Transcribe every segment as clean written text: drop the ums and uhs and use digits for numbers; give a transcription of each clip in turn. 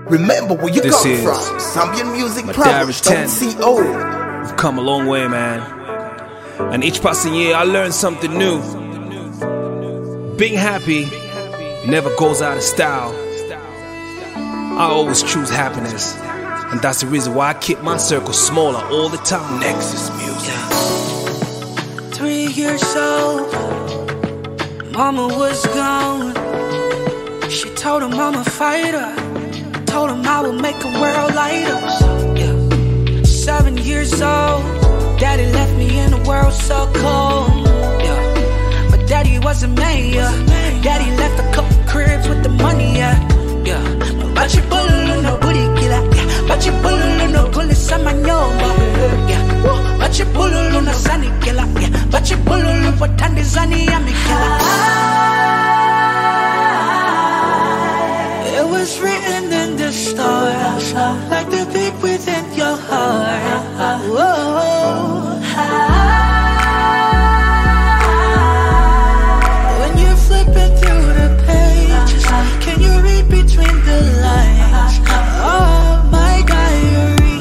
Remember where you This come is from. Zambian Music my Problems. Diary's 10. CO. We've come a long way, man. And each passing year I learn something new. Being happy never goes out of style. I always choose happiness, and that's the reason why I keep my circle smaller all the time. Nexus Music. 3 years old, mama was gone. She told him I'm a fighter, told him I will make the world lighter. 7 years old, daddy left me in the world so cold. But daddy wasn't mayor, daddy left a couple cribs with the money, Bachi bolo no booty killer, bachi bolo no kule sama nyoma, bachi bolo no sunny killer, bachi bolo no potandi zani yami killer. It was written in the stars, like the beat within your heart. Whoa. When you're flipping through the pages, can you read between the lines? Oh, my diary.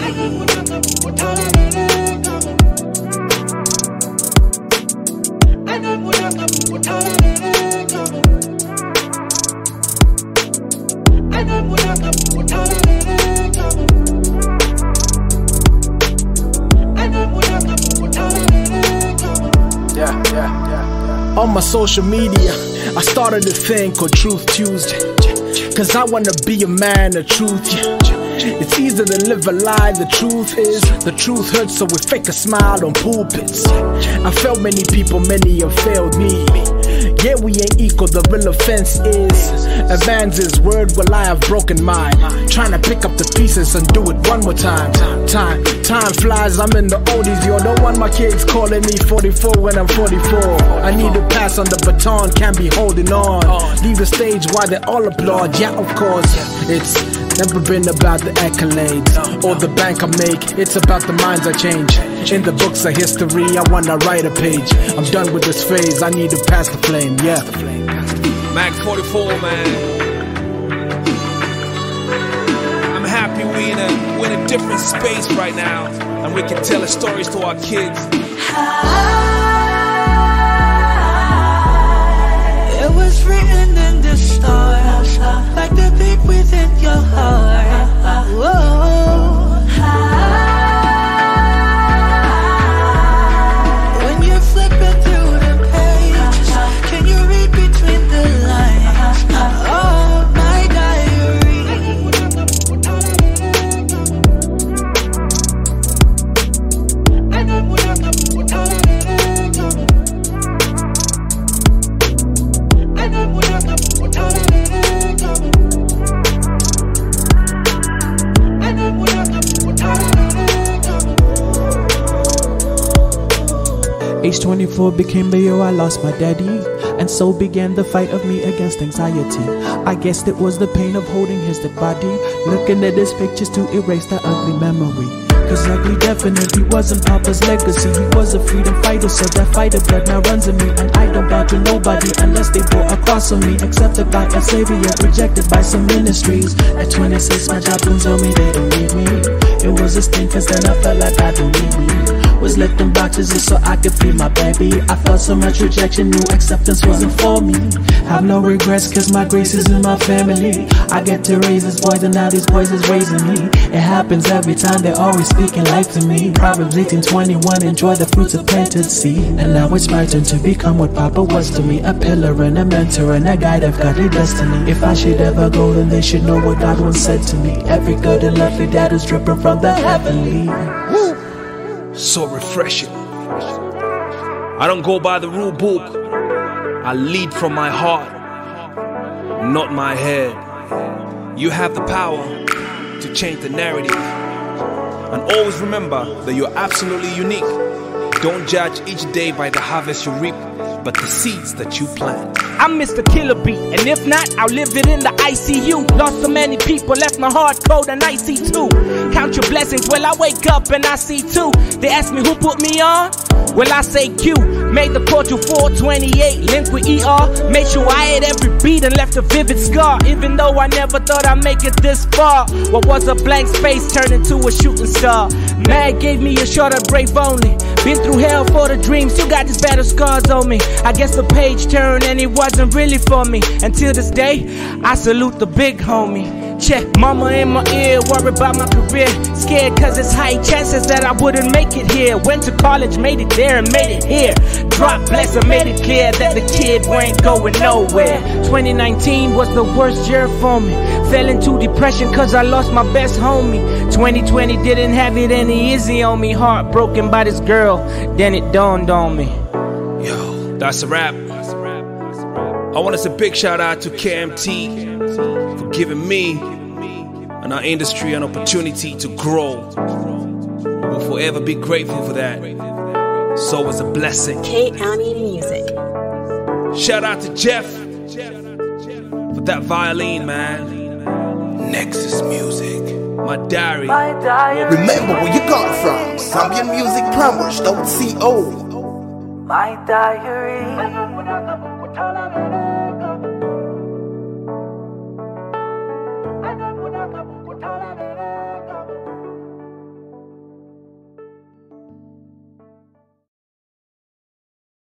On my social media, I started a thing called Truth Tuesday. Cause I wanna be a man of truth, It's easy to live a lie, the truth is the truth hurts, so we fake a smile on pulpits. I failed many people, many have failed me. Yeah, we ain't equal, the real offense is a man's his word, well I have broken mine. Trying to pick up the pieces and do it one more time. Time flies, I'm in the oldies, yo. Don't want my kids calling me 44 when I'm 44. I need to pass on the baton, can't be holding on. Leave the stage while they all applaud, yeah of course. It's never been about the accolades or the bank I make, it's about the minds I change. In the books of history, I wanna write a page. I'm done with this phase, I need to pass the flame, yeah. Mac 44, man. I'm happy we're in a different space right now, and we can tell the stories to our kids. It was written in the stars, like the beat within your heart. Whoa. When you're flipping through the pages, can you read between the lines? Oh, my diary. Age 24 became the year I lost my daddy, and so began the fight of me against anxiety. I guessed it was the pain of holding his dead body, looking at his pictures to erase that ugly memory. Cause ugly definitely wasn't Papa's legacy. He was a freedom fighter, so that fighter blood now runs in me. And I don't bow to nobody unless they bore a cross on me. Accepted by a savior, rejected by some ministries. At 26 my job told me they don't need me. It was a sting cause then I felt like I don't need me. Was lifting boxes just so I could feed my baby. I felt so much rejection, knew acceptance wasn't for me. Have no regrets cause my grace is in my family. I get to raise these boys and now these boys is raising me. It happens every time, they're always speaking life to me. Proverbs 18:21, enjoy the fruits of planted seed. And now it's my turn to become what Papa was to me. A pillar and a mentor and a guide of godly destiny. If I should ever go then they should know what God once said to me. Every good and lovely dad is dripping from the heavenly. So refreshing. I don't go by the rule book, I lead from my heart, not my head. You have the power to change the narrative. And always remember that you're absolutely unique. Don't judge each day by the harvest you reap, but the seeds that you plant. I'm Mr. Killer Beat, and if not, I'll live it in the ICU. Lost so many people, left my heart cold and icy too. Count your blessings, well I wake up and I see two. They ask me who put me on, well I say Q. Made the Portal 428, linked with ER. Made sure I had every beat and left a vivid scar. Even though I never thought I'd make it this far. What was a blank space turned into a shooting star. Mad gave me a shot at brave only. Been through hell for the dream, still got these battle scars on me. I guess the page turned and it wasn't really for me. Until this day, I salute the big homie. Check, mama in my ear, worried about my career. Scared cause it's high chances that I wouldn't make it here. Went to college, made it there and made it here. Drop blessing, made it clear that the kid ain't going nowhere. 2019 was the worst year for me. Fell into depression cause I lost my best homie. 2020 didn't have it any easy on me. Heartbroken by this girl, then it dawned on me. Yo, that's a wrap. I want to say a big shout out to KMT for giving me and our industry an opportunity to grow. We'll forever be grateful for that. So it's a blessing. K-County Music. Shout out to Jeff for that violin, man. Nexus Music. My diary. Remember where you got it from. ZambianMusicPlumbers.co. My diary.